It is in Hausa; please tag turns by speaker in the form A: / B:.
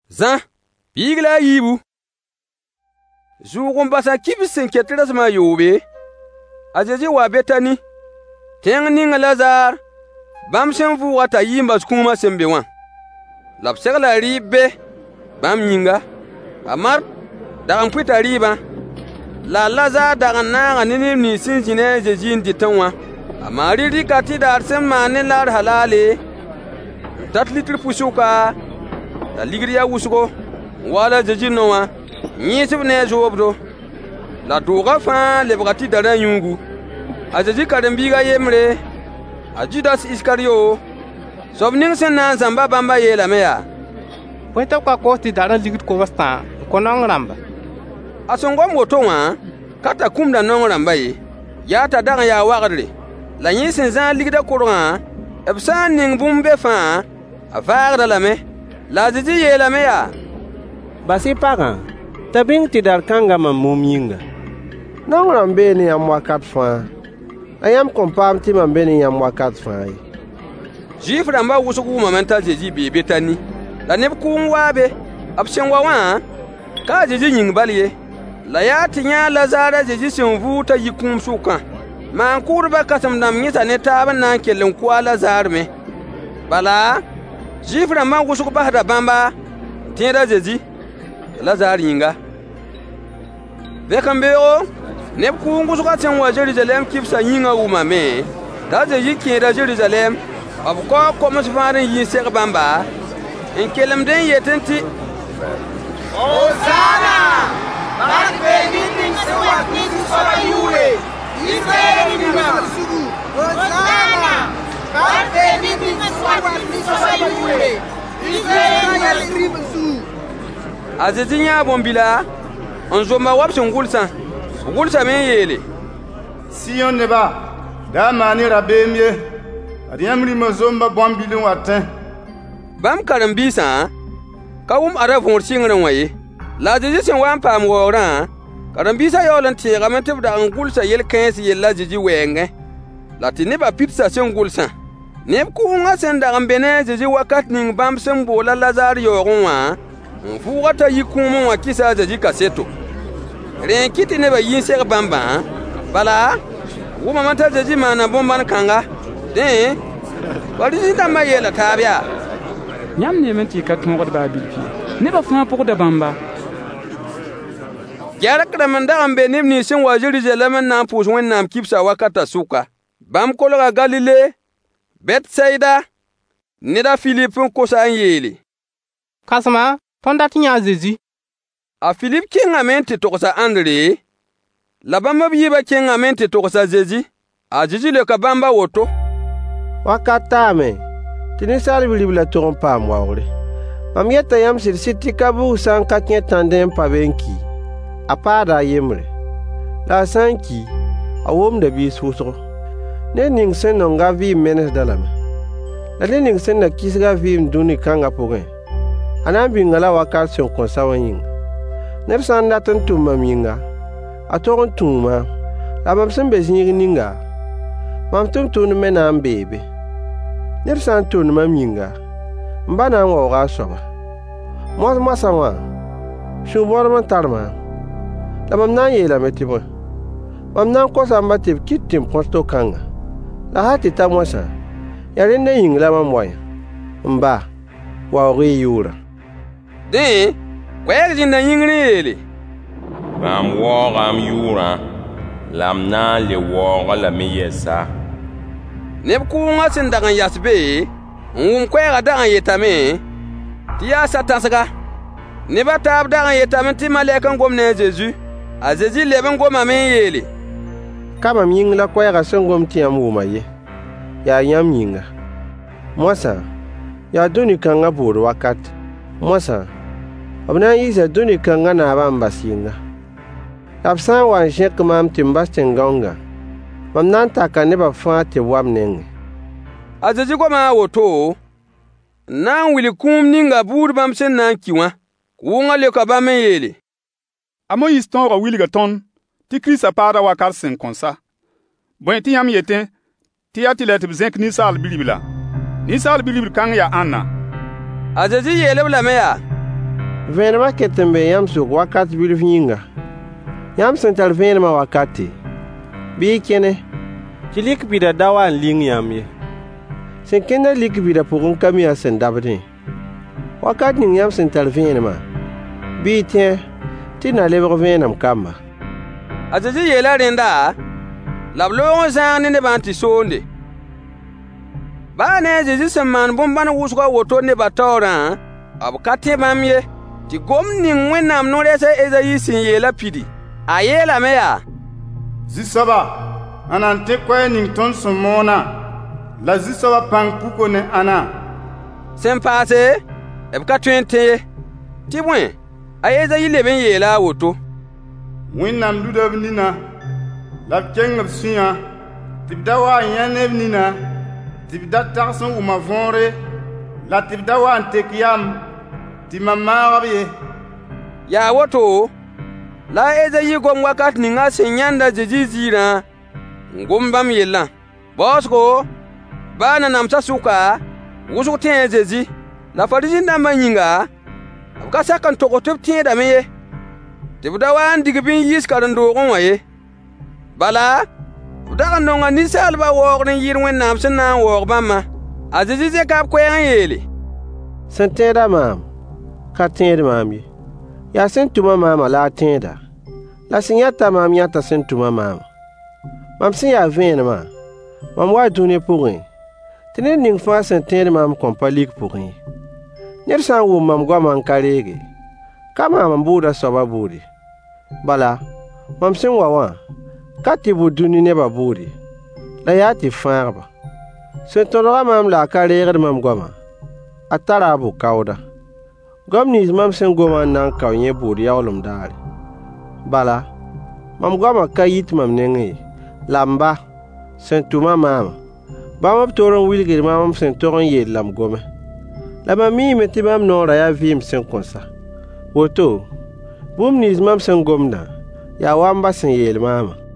A: Zã, biig la a yiibu. Zuug n basa kibs sẽn ket rasmã yoobe, a Zezi waa Betani, tẽng ning Lazar, bãmb sẽn vʋʋga t'a yi n bas kũumã sẽn be wã. La b segla rɩɩb be bãmb yĩnga. A Mart dag n pʋɩta rɩɩbã, la Lazar dag n naaga ne neb nins sẽn zĩ ne a Zezi n dɩtẽ wã. A Maari rɩka tɩdaar sẽn maan ne laad halaale, n tat litr pʋsʋka, la ligd ya wʋsgo, n wa la Zezi nõ wã, yẽesb ne a zoobdo. La doogã fãa lebga tɩ darã yũugu. A Zezi karen-biigã yembre, a Judas Iskaryo, soab ning sẽn na n zãmba bãmba yeelame yaa:
B: bõe tɩ b ka kos tɩ darã ligd kobstã n kõ naong rãmba?
A: A sẽn gom woto wã, ka t'a kũmda naong rãmba ye, yaa t'a dag n yaa wagdre. La yẽ sẽn zãag ligdã korgã, b sã n ning bũmb be fãa, a vaagda lame. La a Zezi yeelame yaa:
C: bas-y pagã, t'a bĩng tɩ dar kãngã mam mum yĩnga. Naong rãmb bee ne yãmb wakat fãa, la yãmb kõn paam tɩ mam be ne yãmb wakat fãa ye.
A: Zuif rãmbã wʋsg wʋmame t'a Zezi bee Betani, la neb kʋʋng waa be. B sẽn wa wã, ka a Zezi yĩng bal ye. La yaa tɩ yã Lazar a Zezi sẽn vʋʋg t'a yi kũum sʋkã. Maan-kʋʋdbã kãsem-dãmb yẽsa ne taab n na n kell n kʋ a Lazar me. Bala, Zuif rãmbã wʋsg basda bãmba n tẽed a Zezi, t'a Lazar yĩnga. Vẽkembeoogo, neb kʋʋng wʋsgã sẽn wa Jerusalɛm kibsã yĩngã wʋmame t'a Zezi kẽeda Jerusalɛm. B kao koms vãad n yi n seg bãmba, n kelemd n yetẽ tɩ:
D: Hosana! Mak beni ning sẽn wat ne Zu-soabã yʋʋre, Israɛl rĩmã zugu! Hosana! Mak beni ning sẽn wat ne Zu-soabã yʋʋre, Israɛl rĩmã zugu!
A: A Zezi yãa bõn-bila n zomba wab sẽn gʋlsã. B gʋlsame n yeele:
E: Siyon neba, daa maan ne rabeem ye, ad yãmb rĩmã zomba bõn-bil n watẽ.
A: Bãmb karen-biisã ka wʋm ada võor sɩngrẽ wã ye. La a Zezi sẽn wa n paam waoogrã, karen-biisã yaool n teegame tɩ b dag n gʋlsa yel-kãens yella a Zezi wɛɛngẽ. La tɩ nebã pidsa sẽn gʋlsã. Neb kʋʋngã sẽn dag n be ne a Zezi wakat ning bãmb sẽn boola Lazar yaoogẽ wã, n vʋʋga t'a yi kũumẽ wã kɩsa a Zezi kaseto. Rẽ n kɩ tɩ nebã yi n seg bãmbã, bala, wʋmame t'a Zezi maana bõn-bãn kãnga. Dẽ, Farisi-dãmbã yeela taab yaa:
F: yãmb neeme tɩ y ka tõogd baa-bil pɩ, nebã fãa pʋgda bãmba.
A: Gɛrk rãmb n dag n be neb nins sẽn wa Jerusalɛm n na n pʋʋs Wẽnnaam kibsã wakatã sʋka. Bãmb kolga Galile, Bɛtsɛyda, ned a Filip n kosa n yeele:
B: Kãsema, tõnd dat n yã a Zezi.
A: A Filip kẽngame n tɩ togsa Ãndre, la bãmb b yiibã kẽngame n tɩ togsa Zezi. A Zezi leoka bãmba woto:
C: Wakat taame tɩ ninsaal bi-ribl la tog n paam waoogre. Mam yeta yãmb sɩd-sɩd tɩ ka bug sã n ka kẽ tãndẽ n pa be n ki, a paada a yembre. La a sã n ki, a womda biis wʋsgo. Ned ning sẽn nonga vɩɩm menesda lame. La ned ning sẽn na kisga vɩɩm dũni kãngã pʋgẽ, a na n bĩnga la wakat sẽn kõn sa wã yĩnga. Ned sã n dat n tʋm mam yĩnga, a tog n tũu maam, la mam sẽn be zĩig ninga, mam tʋm-tʋmd me na n beebe. Ned sã n tʋmd mam yĩnga, m ba na n waooga a soaba. Moas-moasã wã, sũ-bõdem n tar maam, la mam na n yeelame tɩ bõe. Mam na n kosa m ba tɩ b kɩt tɩ m põs to-kãnga. La ha tɩ ta moasã, yaa rẽnda yĩng la mam wa yã. M ba, waoog y yʋʋrã.
A: Dẽ, koɛɛg zĩnda yĩngr n yeele:
G: Mam waooga m yʋʋrã, la m na n le waooga lame yɛsa.
A: Neb kʋʋngã sẽn dag n yas be, n wʋm koɛɛgã dag n yetame tɩ yaa sa-tãsga. Nebã taab dag n yetame tɩ malɛk n gom ne a Zeezi. A Zezi leb n gomame n yeele:
C: Ka mam yĩng la koɛɛgã sẽn gom tɩ yãmb wʋma ye, yaa yãmb yĩnga. Moasã, yaa dũni kãngã bood wakat. Moasã, b na n yiisa dũni kãngã naabã n bas yĩnga. La b sã n wa n zẽk maam tɩ m bas tẽn-gãongã, mam na n taka nebã fãa tɩ b wa m nengẽ.
A: A Zezi goma a woto, n na n wilg kũum ninga buud bãmb sẽn na n ki wã. Kʋʋngã leoka bãmb n yeele:
H: A Moyiis tõogã wilga tõnd tɩ Kiristã paada wakat sẽn kõn sa. Bõe tɩ yãmb yetẽ tɩ yaa tɩ la tɩ b zẽk ninsaal bi-ribla. Ninsaal bi-ribl kãng yaa ãnna?
A: A Zezi yeel-b lame yaa:
C: Vẽenemã ket n be yãmb sʋk wakat bilf yĩnga. Yãmb sẽn tar vẽenemã wakate, bɩ y kẽne tɩ lik-bɩda da wa n ling yãmb ye. Sẽn kẽnda lik-bɩda pʋgẽ ka mi a sẽn dabdẽ. Wakat ning yãmb sẽn tar vẽenemã, bɩ y tẽ tɩ na lebg vẽenem kamba.
A: A Zezi yeela rẽnda, la b loog n zãag ne nebã tɩ soonde. Baa ne a Zezi sẽn maan bõn-bãn wʋsga woto nebã taoorã, b ka tẽ bãmb ye, tɩ gom ning Wẽnnaam no-rɛɛsã Ezayi sẽn yeelã pidi. A yeelame yaa:
E: Zu-soaba, ãna n tẽ koɛɛ ning tõnd sẽn moonã, la zu-soaba pãng puko ne ãna.
A: Sẽn paase, b ka tõe n tẽ ye. Tɩ bõe, a Ezayi leb n yeela a woto:
E: Wẽnnaam luda b nina, la b keng b sũyã, tɩ b da wa n yã ne b nina, tɩ b da tags n wʋma võore, la tɩ b da wa n tek yam, tɩ mam maag b ye.
A: Yaa woto, la a Ezayi gom wakat ninga sẽn yãnd a Zezi ziirã n gom bãmb yellã. Baoosgo, baa na namsã sʋka, wʋsg tẽ a Zezi, la Farisin-dãmbã yĩnga, b ka sak n togs tɩ b tẽedame ye, tɩ b da wa n dig bɩ n yiis karen-doogẽ wã ye. Bala, b dag n nonga ninsaalbã waoogd n yɩɩd Wẽnnaam sẽn na n waoog bãmbã. A Zezi zẽka b koɛɛg n yeele:
C: Sẽn tẽeda maam, ka tẽed maam ye. Yaa sẽn tʋma maamã la a tẽeda, la sẽn yãta maam yãta sẽn tʋma maamã. Mam sẽn yaa vẽenemã, mam waa dũni pʋgẽ, tɩ ned ning fãa sẽn tẽed maam kõn pa lik pʋgẽ ye. Ned sã n wʋm mam goamã n ka reege, ka maam n bʋʋda soaba bʋʋde. Bala, mam sẽn wa wã, ka tɩ bʋ dũni nebã bʋʋde, la yaa tɩ fãagba. Sẽn tõdga maam la a ka reegd mam goamã, a tara a bʋ-kaooda. Goam nins mam sẽn gomã n na n kao yẽ bʋʋd yaoolem daare. Bala, mam goamã ka yit mam nengẽ ye, la m ba, sẽn tʋma maamã, bãmb b toor n wilgd maam sẽn tog n yeel la m gome. La mam miime tɩ bãmb noorã yaa vɩɩm sẽn kõsa. Woto, bũmb nins mam sẽn gomdã, yaa wa m ba sẽn yeel maamã.